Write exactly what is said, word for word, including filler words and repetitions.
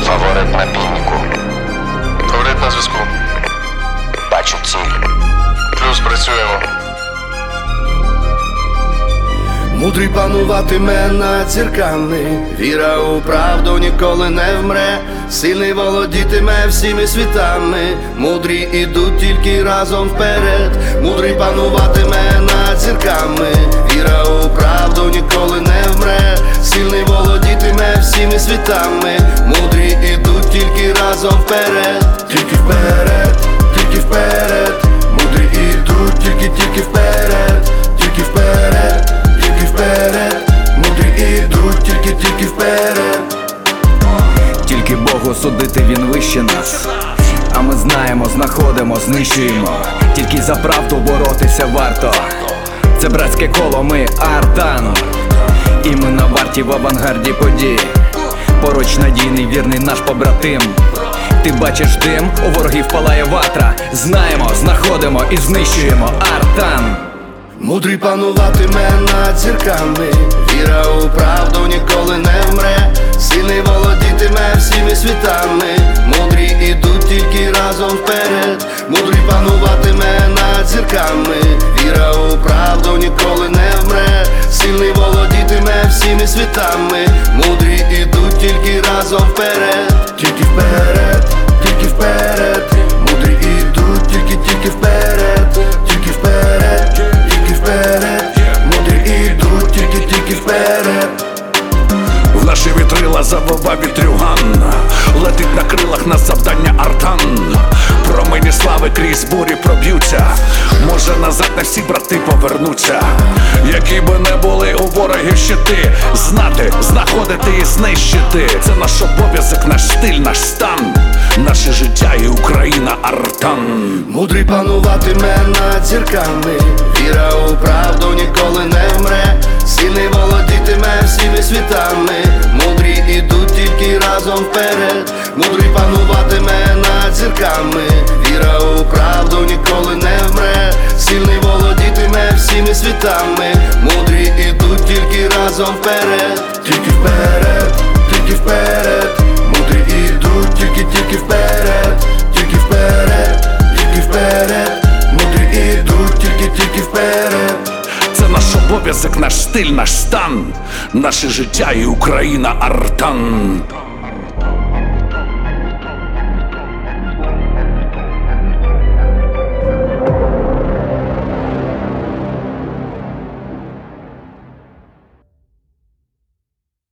Фаворит на пінніку. Фаворит на зв'язку. Бачу ціль. Плюс працюємо. Мудрий пануватиме над зірками, віра у правду ніколи не вмре, сильний володітиме всіми світами, мудрі ідуть тільки разом вперед. Мудрий пануватиме над зірками, віра у правду ніколи не вмре, сильний володітиме всіми світами, мудрі ідуть тільки разом вперед. Тільки вперед, тільки вперед, мудрі ідуть тільки, тільки вперед, тільки вперед. Вперед, мудрі ідуть тільки, тільки вперед. Тільки Богу судити, він вище нас. А ми знаємо, знаходимо, знищуємо. Тільки за правду боротися варто. Це братське коло, ми Артан. І ми на варті в авангарді подій. Поруч надійний, вірний наш побратим. Ти бачиш дим, у ворогів палає ватра. Знаємо, знаходимо і знищуємо. Артан. Мудрий пануватиме над зірками, віра у правду ніколи не вмре, сильний володітиме всіми світами, мудрі ідуть тільки разом вперед. Мудрий пануватиме над зірками, віра у правду ніколи не вмре, сильний володітиме всіми світами, мудрі ідуть тільки разом вперед. Тільки вперед, тільки вперед, мудрі ідуть тільки, тільки вперед, тільки вперед. Мудрі ідуть тільки, тільки вперед. В наші вітрила завива вітрюган, летить на крилах на завдання Артан. Промені слави крізь бурі проб'ються, може назад не всі брати повернуться. Які би не були у ворогів щити, знати, знаходити і знищити. Це наш обов'язок, наш стиль, наш стан, наше життя і Україна Артан. Мудрий пануватиме над зірками, віра у правду ніколи не вмре, сильний володітиме всіми світами, мудрі ідуть тільки разом вперед. Мудрий пануватиме над зірками, віра у правду ніколи не вмре, сильний володітиме всіми світами, мудрі ідуть тільки разом вперед. Тільки вперед, тільки вперед, мудрі ідуть тільки, тільки вперед, тільки вперед, тільки вперед, мудрі ідуть тільки, тільки вперед. Це наш обов'язок, наш стиль, наш стан, наше життя і Україна Артан.